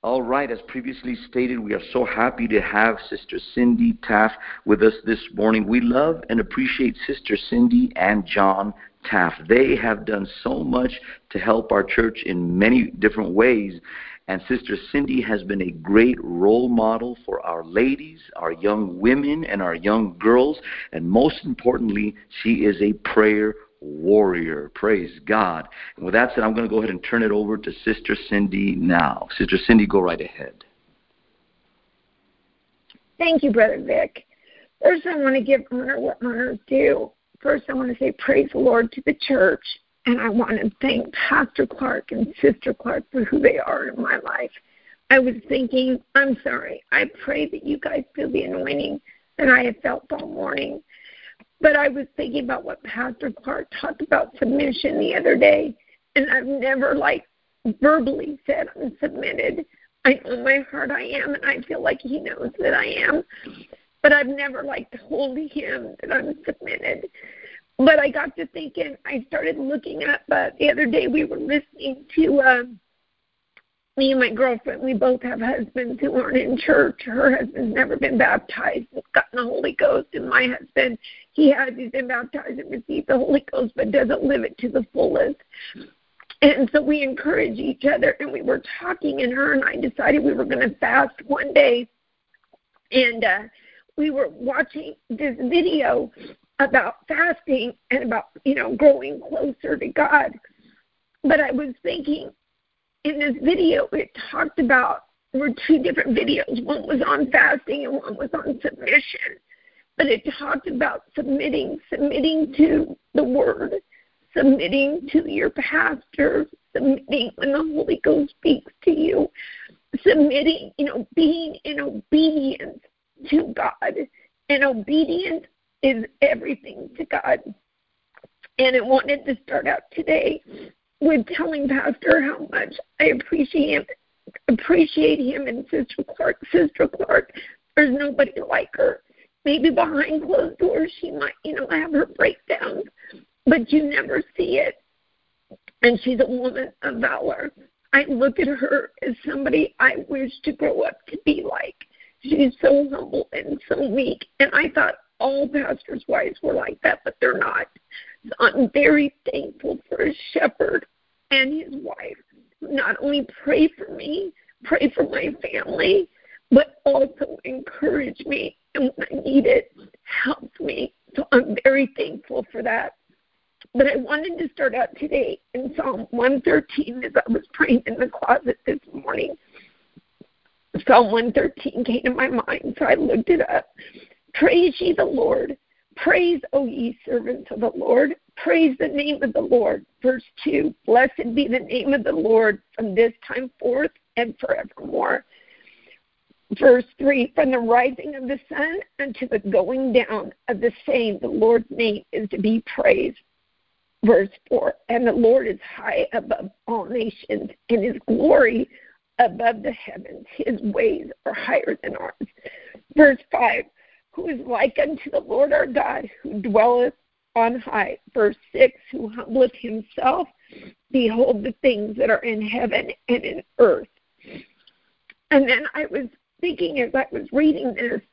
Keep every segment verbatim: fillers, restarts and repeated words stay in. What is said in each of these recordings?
All right, as previously stated, we are so happy to have Sister Cindy Taft with us this morning. We love and appreciate Sister Cindy and John Taft. They have done so much to help our church in many different ways. And Sister Cindy has been a great role model for our ladies, our young women, and our young girls. And most importantly, she is a prayer warrior. Praise God. And with that said, I'm going to go ahead and turn it over to Sister Cindy now. Sister Cindy, go right ahead. Thank you, Brother Vic. First, I want to give honor what honor is due. First, I want to say praise the Lord to the church, and I want to thank Pastor Clark and Sister Clark for who they are in my life. I was thinking, I'm sorry, I pray that you guys feel the anointing that I have felt all morning. But I was thinking about what Pastor Clark talked about submission the other day, and I've never, like, verbally said I'm submitted. I know in my heart I am, and I feel like he knows that I am. But I've never, like, told him that I'm submitted. But I got to thinking, I started looking up, uh, the other day we were listening to, uh, me and my girlfriend, we both have husbands who aren't in church. Her husband's never been baptized and gotten the Holy Ghost, and my husband, he has, he's been baptized and received the Holy Ghost, but doesn't live it to the fullest. And so we encourage each other, and we were talking, and her and I decided we were going to fast one day, and uh, we were watching this video about fasting and about, you know, growing closer to God. But I was thinking, in this video, it talked about, there were two different videos. One was on fasting and one was on submission. But it talked about submitting, submitting to the Word, submitting to your pastor, submitting when the Holy Ghost speaks to you, submitting, you know, being in obedience to God. And obedience is everything to God. And I wanted to start out today with telling Pastor how much I appreciate him, appreciate him and Sister Clark. Sister Clark, there's nobody like her. Maybe behind closed doors she might, you know, have her breakdowns, but you never see it. And she's a woman of valor. I look at her as somebody I wish to grow up to be like. She's so humble and so meek. And I thought all pastors' wives were like that, but they're not. So I'm very thankful for a shepherd and his wife who not only pray for me, pray for my family, but also encourage me, and when I need it, help me. So I'm very thankful for that. But I wanted to start out today in Psalm one thirteen as I was praying in the closet this morning. Psalm one thirteen came to my mind, so I looked it up. Praise ye the Lord. Praise, O ye servants of the Lord. Praise the name of the Lord. Verse two, blessed be the name of the Lord from this time forth and forevermore. Verse three, from the rising of the sun unto the going down of the same, the Lord's name is to be praised. Verse four, and the Lord is high above all nations, and his glory above the heavens. His ways are higher than ours. Verse five, who is like unto the Lord our God, who dwelleth on high. Verse six, who humbleth himself, behold the things that are in heaven and in earth. And then I was thinking as I was reading this,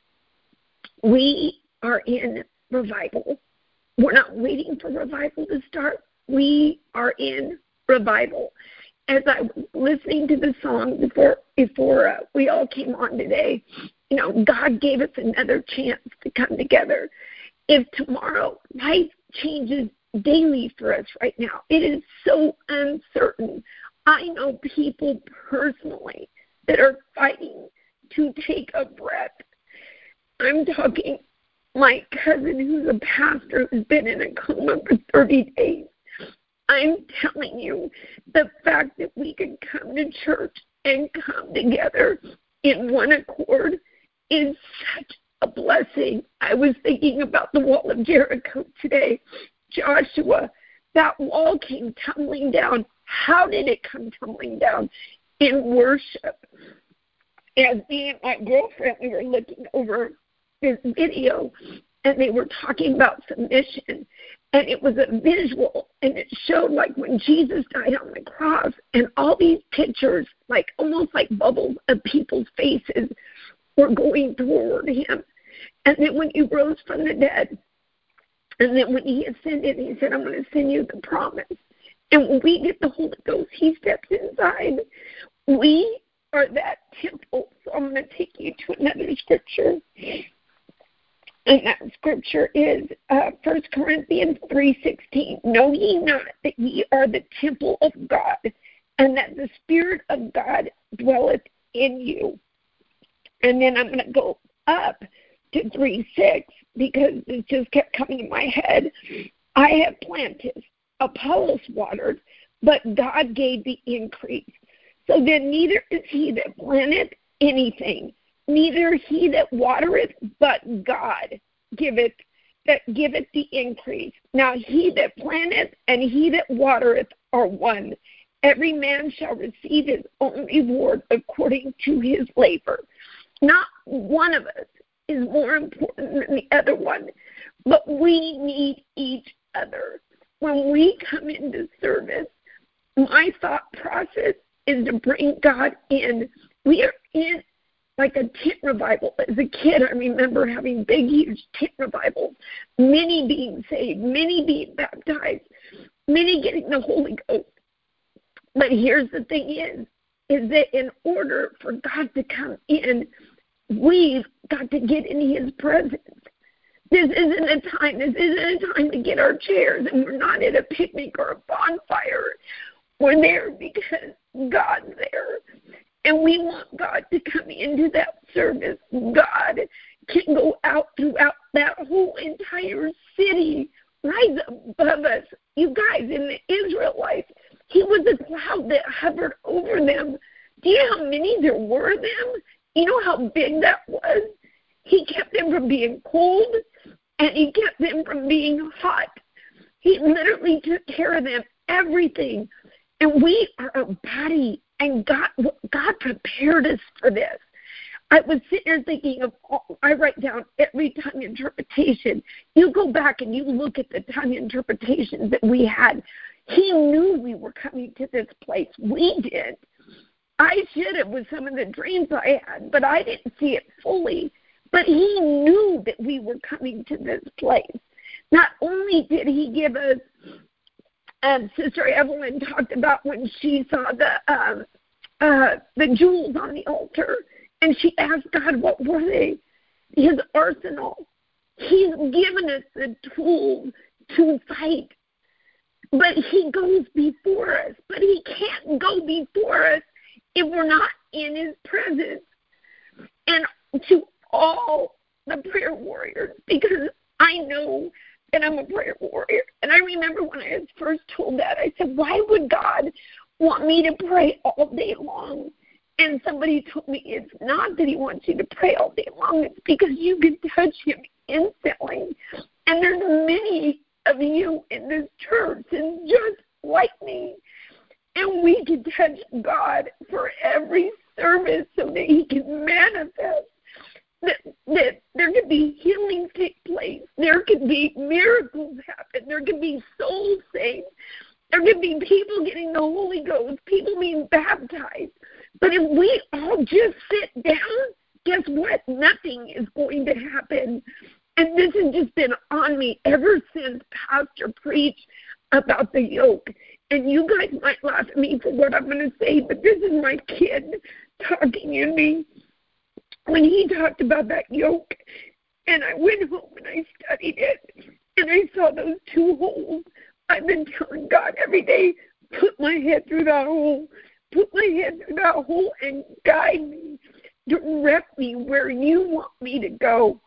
we are in revival. We're not waiting for revival to start. We are in revival. As I was listening to the song before before uh, we all came on today, you know, God gave us another chance to come together. If tomorrow life changes daily for us right now, it is so uncertain. I know people personally that are fighting to take a breath. I'm talking my cousin who's a pastor who's been in a coma for thirty days. I'm telling you, the fact that we can come to church and come together in one accord is such a blessing. I was thinking about the wall of Jericho today. Joshua, that wall came tumbling down. How did it come tumbling down? In worship. As me and my girlfriend, we were looking over this video, and they were talking about submission, and it was a visual, and it showed like when Jesus died on the cross, and all these pictures, like almost like bubbles of people's faces, were going toward him. And then when he rose from the dead, and then when he ascended, he said, I'm going to send you the promise. And when we get the Holy Ghost, he steps inside. We are that temple. So I'm going to take you to another scripture. And that scripture is uh, First Corinthians three sixteen. Know ye not that ye are the temple of God, and that the Spirit of God dwelleth in you. And then I'm going to go up to three six, because this just kept coming to my head. I have planted, Apollos watered, but God gave the increase. So then neither is he that planteth anything, neither he that watereth, but God giveth that giveth the increase. Now he that planteth and he that watereth are one. Every man shall receive his own reward according to his labor. Not one of us is more important than the other one, but we need each other. When we come into service, my thought process is to bring God in. We are in like a tent revival. As a kid, I remember having big, huge tent revivals, many being saved, many being baptized, many getting the Holy Ghost. But here's the thing is, is that in order for God to come in, we've got to get in his presence. This isn't a time, this isn't a time to get our chairs, and we're not at a picnic or a bonfire. We're there because God's there. And we want God to come into that service. God can go out throughout that whole entire city, rise above us. You guys, in the Israelites, he was a cloud that hovered over them. Do you know how many there were of them? You know how big that was? He kept them from being cold, and he kept them from being hot. He literally took care of them, everything. And we are a body, and God, God prepared us for this. I was sitting there thinking of, all, I write down every tongue interpretation. You go back and you look at the tongue interpretations that we had. He knew we were coming to this place. We did. I should have with some of the dreams I had, but I didn't see it fully. But he knew that we were coming to this place. Not only did he give us, um, Sister Evelyn talked about when she saw the um, uh, the jewels on the altar, and she asked God, what were they? His arsenal. He's given us the tools to fight. But he goes before us. But he can't go before us if we're not in his presence. And to all the prayer warriors, because I know that I'm a prayer warrior. And I remember when I was first told that, I said, why would God want me to pray all day long? And somebody told me it's not that he wants you to pray all day long. It's because you can touch him instantly. And there's many of you in this church and just like me. And we can touch God for every service so that he can manifest. That, that there could be healing take place. There could be miracles happen. There could be souls saved. There could be people getting the Holy Ghost, people being baptized. But if we all just sit down, guess what? Nothing is going to happen. And this has just been on me ever since Pastor preached about the yoke. And you guys might laugh at me for what I'm going to say, but this is my kid talking to me. When he talked about that yoke, and I went home and I studied it, and I saw those two holes. I've been telling God every day, put my head through that hole, put my head through that hole and guide me, direct me where you want me to go.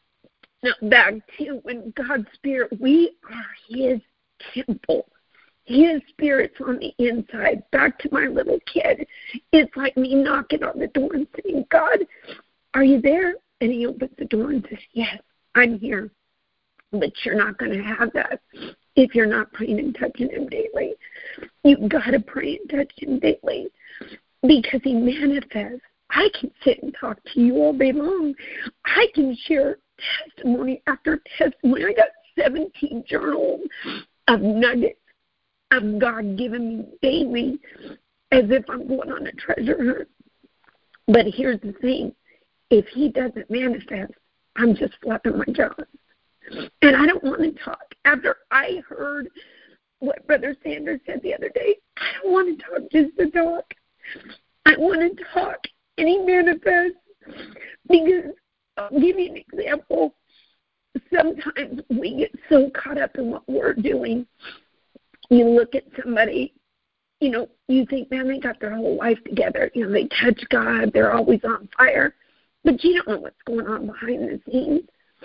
Now back to when God's Spirit, we are his temple. His Spirit's on the inside. Back to my little kid. It's like me knocking on the door and saying, God, are you there? And he opens the door and says, yes, I'm here. But you're not going to have that if you're not praying and touching him daily. You've got to pray and touch him daily because he manifests. I can sit and talk to you all day long. I can share testimony after testimony. I got seventeen journals of nuggets of God giving me daily as if I'm going on a treasure hunt. But here's the thing. If he doesn't manifest, I'm just flapping my jaws. And I don't want to talk. After I heard what Brother Sanders said the other day, I don't want to talk just to talk. I want to talk. And he manifests. Because I'll give you an example. Sometimes we get so caught up in what we're doing. You look at somebody, you know, you think, man, they got their whole life together. You know, they touch God. They're always on fire. But you don't know what's going on behind the scenes.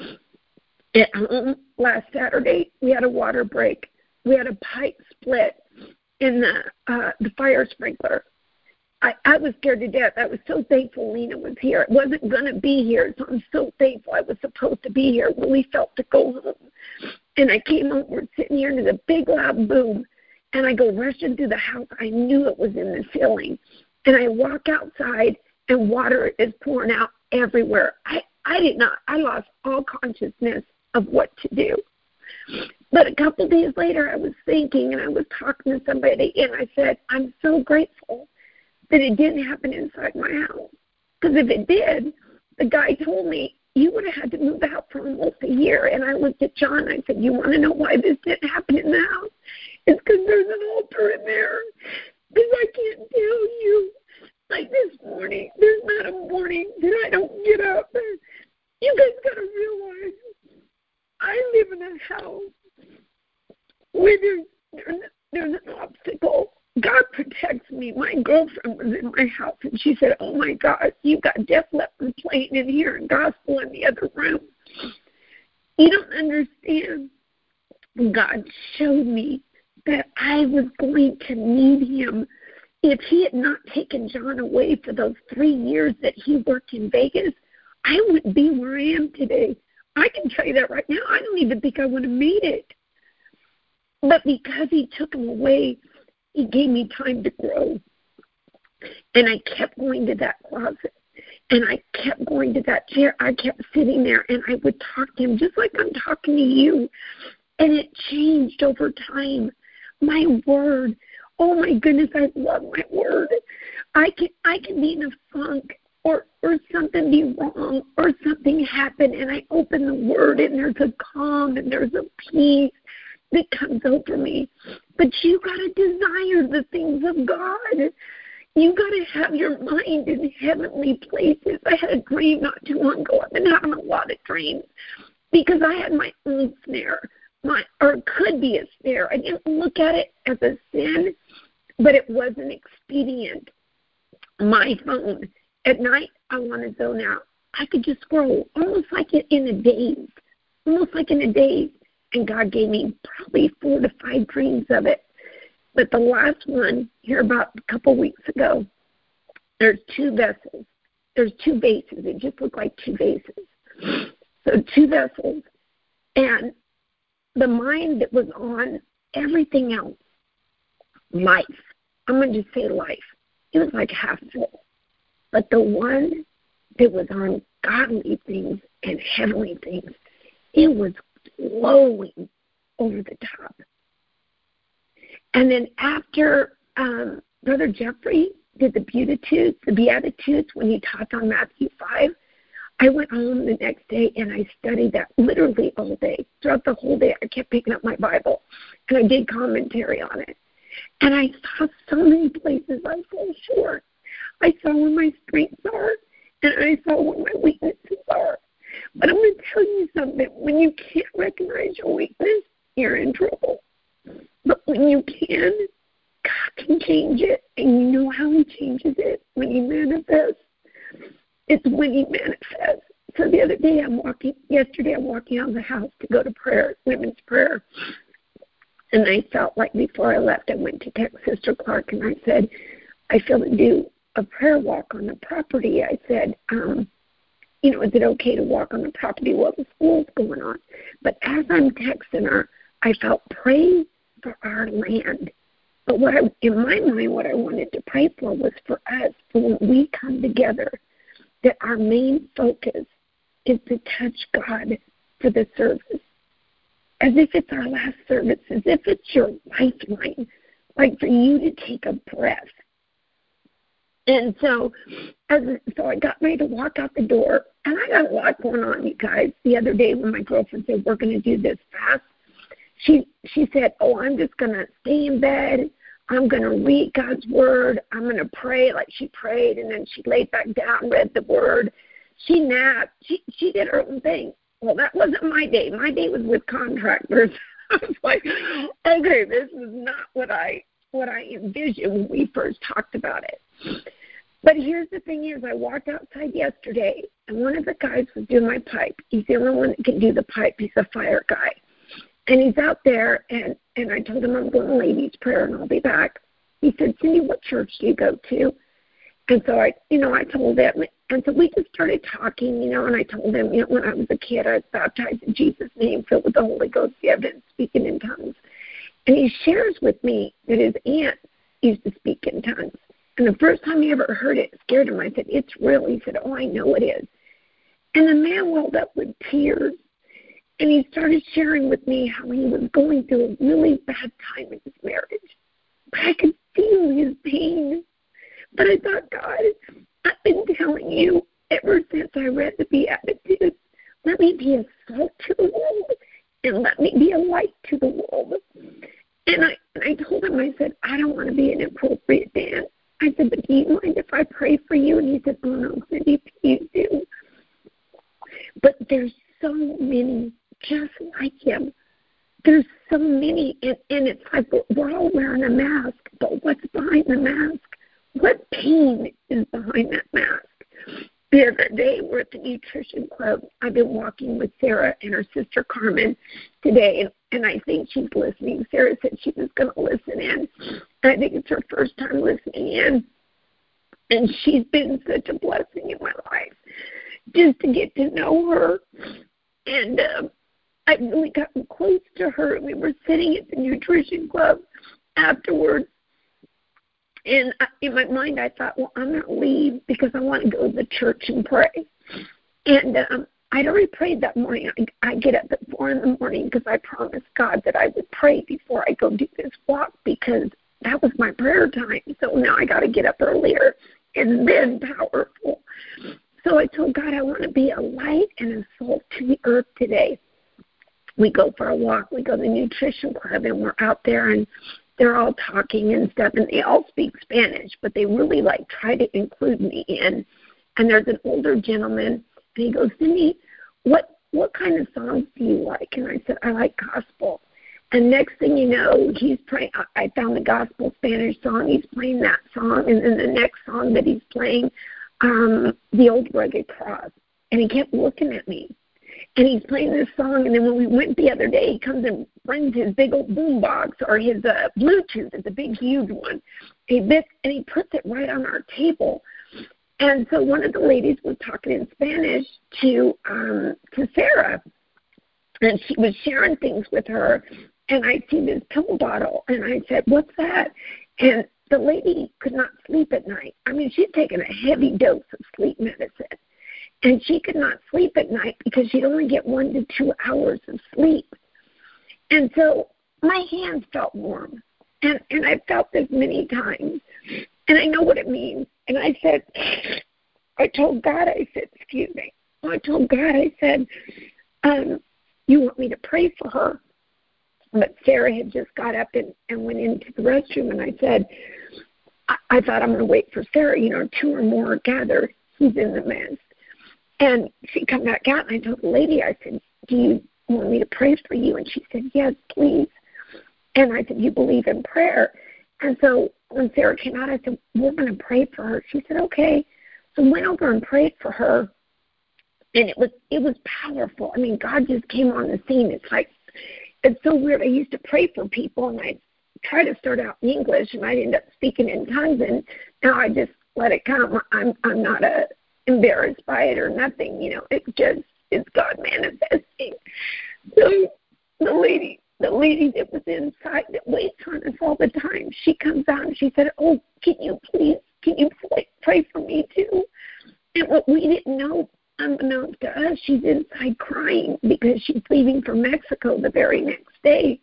At home last Saturday, we had a water break. We had a pipe split in the uh, the fire sprinkler. I, I was scared to death. I was so thankful Lena was here. It wasn't going to be here, so I'm so thankful I was supposed to be here. Really felt to go home. And I came home, we're sitting here, and there's a big loud boom. And I go rushing through the house. I knew it was in the ceiling. And I walk outside, and water is pouring out everywhere. I, I did not. I lost all consciousness of what to do. But a couple days later, I was thinking, and I was talking to somebody, and I said, I'm so grateful that it didn't happen inside my house. Because if it did, the guy told me, you would have had to move out for almost a year. And I looked at John, and I said, you want to know why this didn't happen in the house? It's because there's an altar in there. Because I can't tell you. Like this morning, there's not a morning that I don't get up. You guys got to realize, I live in a house where there's, there's, there's an obstacle. God protects me. My girlfriend was in my house, and she said, oh, my God, you got Def Leppard playing in here and gospel in the other room. You don't understand. God showed me that I was going to need him. If he had not taken John away for those three years that he worked in Vegas, I wouldn't be where I am today. I can tell you that right now. I don't even think I would have made it. But because he took him away, he gave me time to grow. And I kept going to that closet. And I kept going to that chair. I kept sitting there, and I would talk to him just like I'm talking to you. And it changed over time. My word. Oh, my goodness, I love my word. I can I can be in a funk or, or something be wrong or something happen, and I open the word, and there's a calm and there's a peace that comes over me. But you got to desire the things of God. You got to have your mind in heavenly places. I had a dream not too long ago. I've been having a lot of dreams because I had my own snare. My, or it could be a snare. I didn't look at it as a sin, but it wasn't expedient. My phone, at night, I want to zone out. I could just scroll, almost like in a daze, almost like in a daze. And God gave me probably four to five dreams of it. But the last one, here about a couple weeks ago, there's two vessels. There's two vases. It just looked like two vases. So two vessels. And the mind that was on everything else, life, I'm going to just say life, it was like half full. But the one that was on godly things and heavenly things, it was flowing over the top. And then after um, Brother Jeffrey did the Beatitudes, the Beatitudes, when he taught on Matthew five, I went home the next day and I studied that literally all day. Throughout the whole day, I kept picking up my Bible and I did commentary on it. And I saw so many places I fell short. I saw where my strengths are and I saw where my weaknesses are. But I'm going to tell you something. When you can't recognize your weakness, you're in trouble. But when you can, God can change it. And you know how he changes it? When he manifests. It's when he manifests. So the other day I'm walking, yesterday I'm walking out of the house to go to prayer, women's prayer. And I felt like before I left, I went to text Sister Clark and I said, I feel to do a prayer walk on the property. I said, um, you know, is it okay to walk on the property while the school's going on? But as I'm texting her, I felt pray for our land. But what I, in my mind, what I wanted to pray for was for us, for when we come together, that our main focus is to touch God for the service, as if it's our last service, as if it's your lifeline, like for you to take a breath. And so, as so I got ready to walk out the door, and I got a lot going on, you guys. The other day when my girlfriend said, we're going to do this fast, she she said, oh, I'm just going to stay in bed. I'm going to read God's word. I'm going to pray like she prayed, and then she laid back down, read the word. She napped. She, she did her own thing. Well, that wasn't my day. My day was with contractors. I was like, okay, this is not what I what I envisioned when we first talked about it. But here's the thing is, I walked outside yesterday, and one of the guys was doing my pipe. He's the only one that can do the pipe. He's a fire guy. And he's out there, and, and I told him I'm going to ladies' prayer, and I'll be back. He said, Cindy, what church do you go to? And so I, you know, I told him, and so we just started talking, you know, and I told him, you know, when I was a kid, I was baptized in Jesus' name, filled with the Holy Ghost, the evidence, speaking in tongues. And he shares with me that his aunt used to speak in tongues. And the first time he ever heard it, it scared him. I said, it's real. He said, oh, I know it is. And the man welled up with tears. And he started sharing with me how he was going through a really bad time in his marriage. But I could feel his pain. But I thought, God, I've been telling you ever since I read the Beatitudes, let me be a salt to the world and let me be a light to the world. And I, and I told him, I said, I don't want to be an inappropriate dance. I said, but do you mind if I pray for you? And he said, oh, no, Cindy, please do. But there's so many just like him. There's so many, and, and it's like we're all wearing a mask, but what's behind the mask? What pain is behind that mask? The other day, we're at the Nutrition Club. I've been walking with Sarah and her sister Carmen today, and, and I think she's listening. Sarah said she was going to listen in. I think it's her first time listening in, and she's been such a blessing in my life just to get to know her. And uh, I've really gotten close to her. We were sitting at the Nutrition Club afterwards, and in my mind, I thought, well, I'm going to leave because I want to go to the church and pray. And um, I'd already prayed that morning. I, I get up at four in the morning because I promised God that I would pray before I go do this walk because that was my prayer time. So now I got to get up earlier and then powerful. So I told God I want to be a light and a salt to the earth today. We go for a walk. We go to the Nutrition Club, and we're out there, and they're all talking and stuff, and they all speak Spanish, but they really, like, try to include me in. And there's an older gentleman, and he goes, Cindy, what what kind of songs do you like? And I said, I like gospel. And next thing you know, he's playing, I found the gospel Spanish song. He's playing that song, and then the next song that he's playing, um, the old rugged cross. And he kept looking at me. And he's playing this song, and then when we went the other day, he comes and brings his big old boom box or his uh, Bluetooth. It's a big, huge one. He bits, and he puts it right on our table. And so one of the ladies was talking in Spanish to um, to Sarah, and she was sharing things with her. And I see this pill bottle, and I said, what's that? And the lady could not sleep at night. I mean, she'd taken a heavy dose of sleep medicine. And she could not sleep at night because she'd only get one to two hours of sleep. And so my hands felt warm. And, and I felt this many times. And I know what it means. And I said, I told God, I said, excuse me. I told God, I said, um, you want me to pray for her? But Sarah had just got up and, and went into the restroom. And I said, I, I thought I'm going to wait for Sarah. You know, two or more gathered. He's in the midst. And she come back out, and I told the lady, I said, do you want me to pray for you? And she said, yes, please. And I said, you believe in prayer? And so when Sarah came out, I said, we're going to pray for her. She said, okay. So I went over and prayed for her, and it was it was powerful. I mean, God just came on the scene. It's like, it's so weird. I used to pray for people, and I try to start out in English, and I'd end up speaking in tongues, and now I just let it come. I'm I'm not a embarrassed by it or nothing, you know. It just is God manifesting. So the lady, the lady that was inside that waits on us all the time, she comes out and she said, "Oh, can you please, can you pray for me too?" And what we didn't know unbeknownst to us, she's inside crying because she's leaving for Mexico the very next day.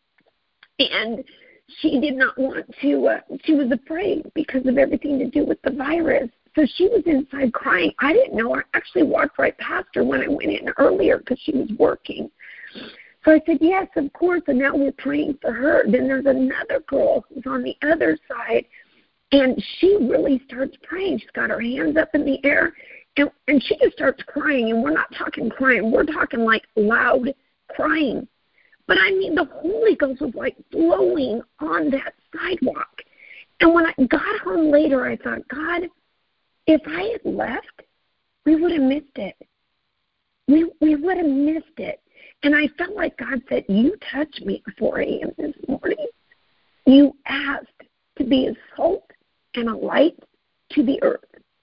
And she did not want to, uh, she was afraid because of everything to do with the virus. So she was inside crying. I didn't know. I actually walked right past her when I went in earlier because she was working. So I said, yes, of course, and now we're praying for her. Then there's another girl who's on the other side, and she really starts praying. She's got her hands up in the air, and, and she just starts crying. And we're not talking crying. We're talking like loud crying. But I mean, the Holy Ghost was like flowing on that sidewalk. And when I got home later, I thought, God, if I had left, we would have missed it. We we would have missed it. And I felt like God said, you touched me at four a.m. this morning. You asked to be a salt and a light to the earth.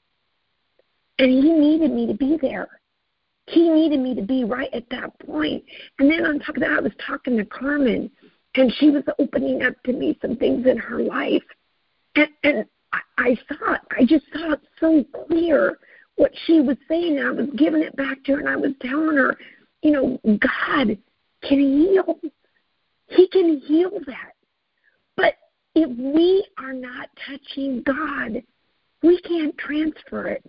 And he needed me to be there. He needed me to be right at that point. And then on top of that, I was talking to Carmen, and she was opening up to me some things in her life. And, and I, I saw it. I just saw it so clear what she was saying. And I was giving it back to her, and I was telling her, you know, God can heal. He can heal that. But if we are not touching God, we can't transfer it.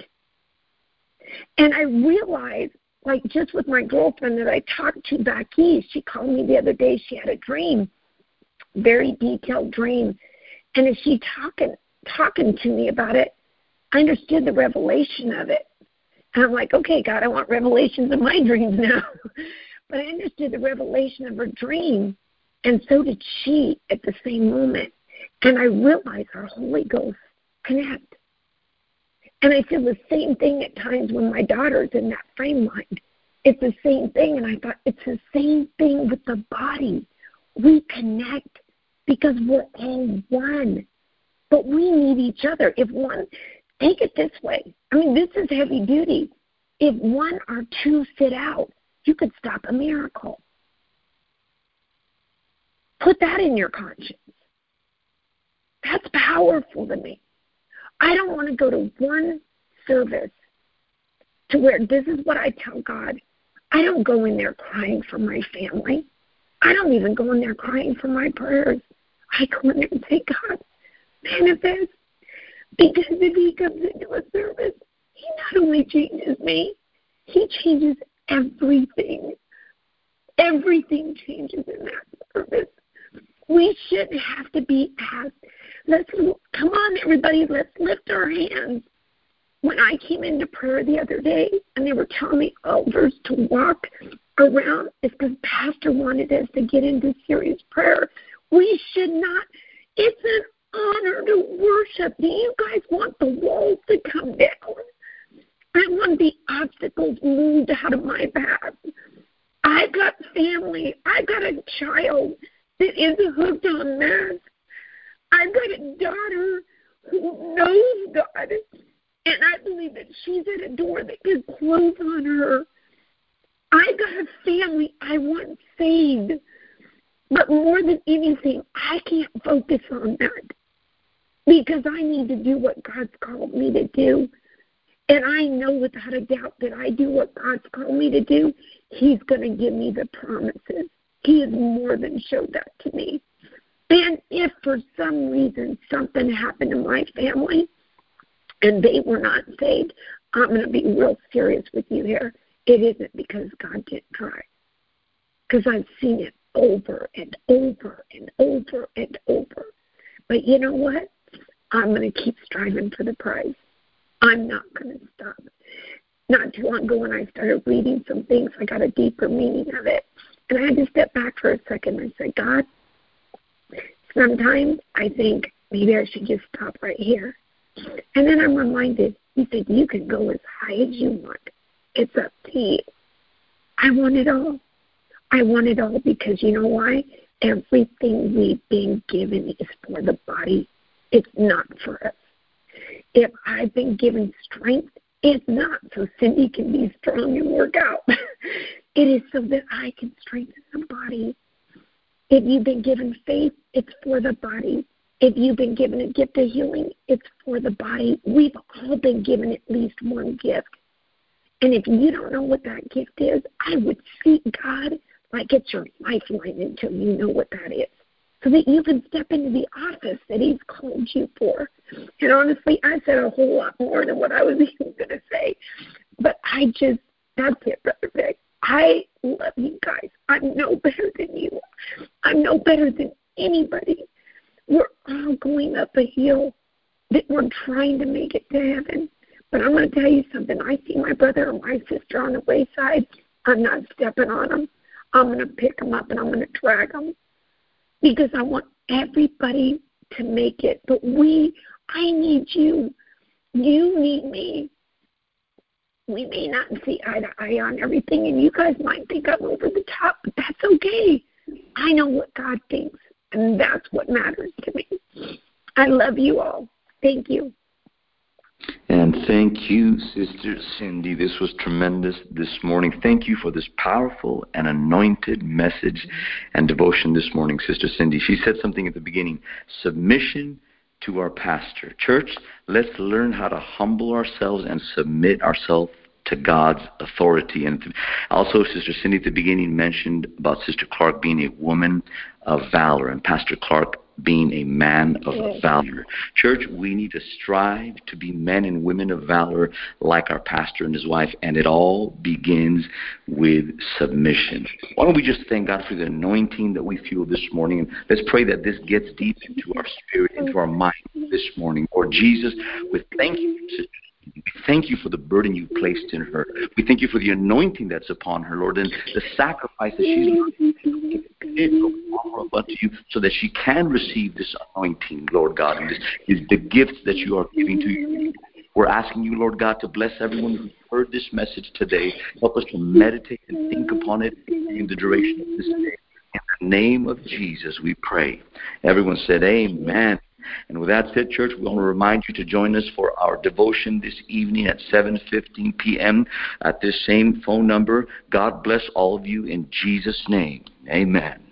And I realized, like just with my girlfriend that I talked to back east, she called me the other day. She had a dream, very detailed dream. And as she talking talking to me about it, I understood the revelation of it. And I'm like, okay, God, I want revelations of my dreams now. But I understood the revelation of her dream, and so did she at the same moment. And I realized our Holy Ghost connect. And I feel the same thing at times when my daughter's in that frame mind. It's the same thing, and I thought it's the same thing with the body. We connect because we're all one. But we need each other. If one, take it this way. I mean, this is heavy duty. If one or two sit out, you could stop a miracle. Put that in your conscience. That's powerful to me. I don't want to go to one service to where this is what I tell God. I don't go in there crying for my family. I don't even go in there crying for my prayers. I go in there and say, God, manifest. Because if he comes into a service, he not only changes me, he changes everything. Everything changes in that service. We shouldn't have to be asked. Let's come on, everybody. Let's lift our hands. When I came into prayer the other day, and they were telling me elders to walk around, it's because Pastor wanted us to get into serious prayer. We should not. It's an honor to worship. Do you guys want the walls to come down? I want the obstacles moved out of my path. I've got family. I've got a child that is hooked on meth. I've got a daughter who knows God, and I believe that she's at a door that can close on her. I've got a family I want saved, but more than anything, I can't focus on that because I need to do what God's called me to do. And I know without a doubt that I do what God's called me to do, he's going to give me the promises. He has more than showed that to me. And if for some reason something happened to my family and they were not saved, I'm going to be real serious with you here. It isn't because God didn't try. Because I've seen it over and over and over and over. But you know what? I'm going to keep striving for the prize. I'm not going to stop. Not too long ago when I started reading some things, I got a deeper meaning of it. And I had to step back for a second and say, God, sometimes I think maybe I should just stop right here. And then I'm reminded, he said, you can go as high as you want. It's up to you. I want it all. I want it all because you know why? Everything we've been given is for the body. It's not for us. If I've been given strength, it's not so Cindy can be strong and work out. It is so that I can strengthen the body. If you've been given faith, it's for the body. If you've been given a gift of healing, it's for the body. We've all been given at least one gift. And if you don't know what that gift is, I would seek God like it's your lifeline until you know what that is, so that you can step into the office that he's called you for. And honestly, I said a whole lot more than what I was even going to say. But I just, that's it, Brother Vic. I love you guys. I'm no better than you. I'm no better than anybody. We're all going up a hill that we're trying to make it to heaven. But I'm going to tell you something. I see my brother or my sister on the wayside. I'm not stepping on them. I'm going to pick them up and I'm going to drag them, because I want everybody to make it. But we, I need you. You need me. We may not see eye to eye on everything, and you guys might think I'm over the top, but that's okay. I know what God thinks, and that's what matters to me. I love you all. Thank you. And thank you, Sister Cindy. This was tremendous this morning. Thank you for this powerful and anointed message and devotion this morning, Sister Cindy. She said something at the beginning, submission to our pastor. Church, let's learn how to humble ourselves and submit ourselves to God's authority. And also, Sister Cindy at the beginning mentioned about Sister Clark being a woman of valor and Pastor Clark being a man of valor. Church, we need to strive to be men and women of valor like our pastor and his wife, and it all begins with submission. Why don't we just thank God for the anointing that we feel this morning, and let's pray that this gets deep into our spirit, into our mind this morning. Lord Jesus, we thank you for Sister We thank you for the burden you placed in her. We thank you for the anointing that's upon her, Lord, and the sacrifice that she's offer up unto you so that she can receive this anointing, Lord God, and this is the gifts that you are giving to you. We're asking you, Lord God, to bless everyone who heard this message today. Help us to meditate and think upon it in the duration of this day. In the name of Jesus, we pray. Everyone said amen. And with that said, church, we want to remind you to join us for our devotion this evening at seven fifteen p.m. at this same phone number. God bless all of you in Jesus' name. Amen.